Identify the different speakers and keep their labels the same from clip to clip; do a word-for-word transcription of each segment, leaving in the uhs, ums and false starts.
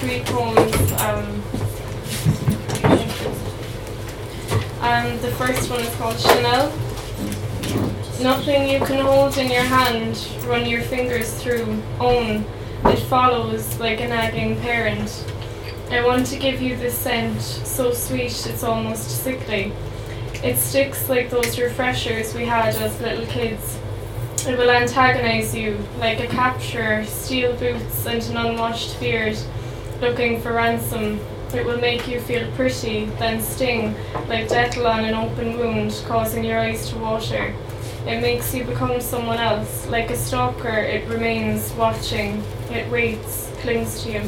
Speaker 1: three poems. Um, and the first one is called Chanel. Nothing you can hold in your hand, run your fingers through, own. It follows like a nagging parent. I want to give you this scent, so sweet it's almost sickly. It sticks like those refreshers we had as little kids. It will antagonize you like a capturer, steel boots and an unwashed beard, looking for ransom. It will make you feel pretty, then sting like Dettol on an open wound, causing your eyes to water. It makes you become someone else. Like a stalker, it remains watching. It waits, clings to you.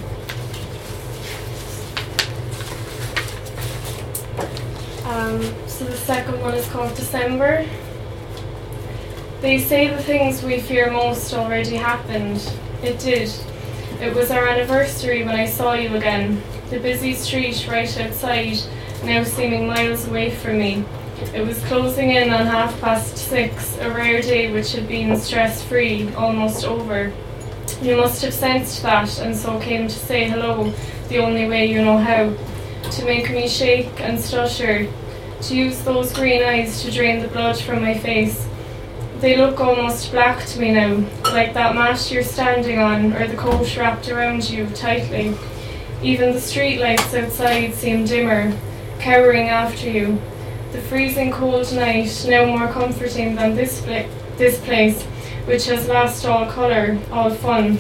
Speaker 1: Um, so the second one is called December. They say the things we fear most already happened. It did. It was our anniversary when I saw you again. The busy street right outside, now seeming miles away from me. It was closing in on half past six, a rare day which had been stress-free, almost over. You must have sensed that, and so came to say hello the only way you know how. To make me shake and stutter, to use those green eyes to drain the blood from my face. They look almost black to me now, like that mat you're standing on, or the coat wrapped around you tightly. Even the street lights outside seem dimmer, cowering after you. The freezing cold night, now more comforting than this, pla- this place, which has lost all colour, all fun.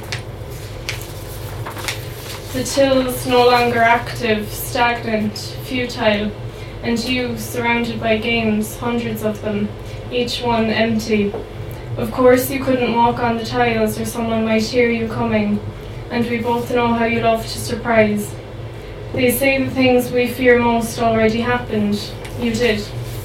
Speaker 1: The tills no longer active, stagnant, futile, and you surrounded by games, hundreds of them, each one empty. Of course you couldn't walk on the tiles or someone might hear you coming, and we both know how you love to surprise. They say the things we fear most already happened. You did.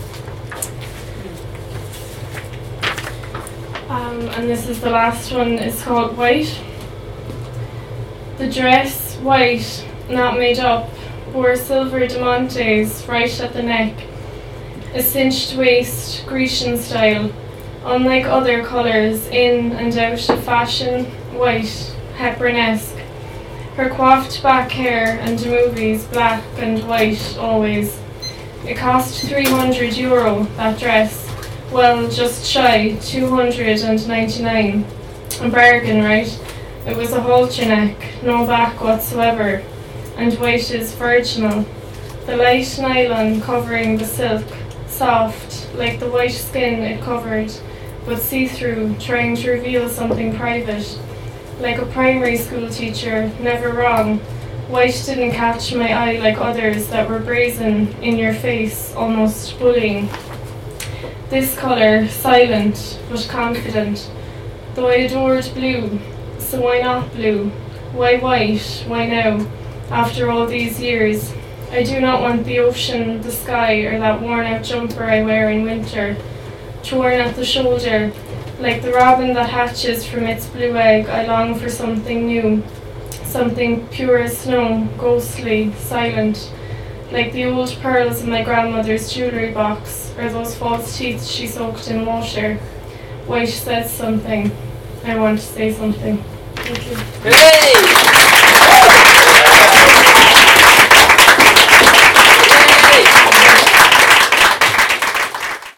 Speaker 1: Um, and this is the last one, it's called White. The dress, white, not made up, wore silver diamantes right at the neck. A cinched waist, Grecian style, unlike other colours, in and out of fashion, white, Hepburnesque. Her coiffed back hair and the movies, black and white always. It cost three hundred euro, that dress. Well, just shy, two hundred ninety-nine. A bargain, right? It was a halter neck, no back whatsoever, and white is virginal. The light nylon covering the silk, soft, like the white skin it covered, but see-through, trying to reveal something private. Like a primary school teacher, never wrong. White didn't catch my eye like others that were brazen, in your face, almost bullying. This colour, silent, but confident. Though I adored blue, so why not blue? Why white? Why now? After all these years. I do not want the ocean, the sky, or that worn-out jumper I wear in winter. Torn at the shoulder, like the robin that hatches from its blue egg, I long for something new. Something pure as snow, ghostly, silent. Like the old pearls in my grandmother's jewellery box, or those false teeth she soaked in water. White says something. I want to say something. Thank you.
Speaker 2: Hooray!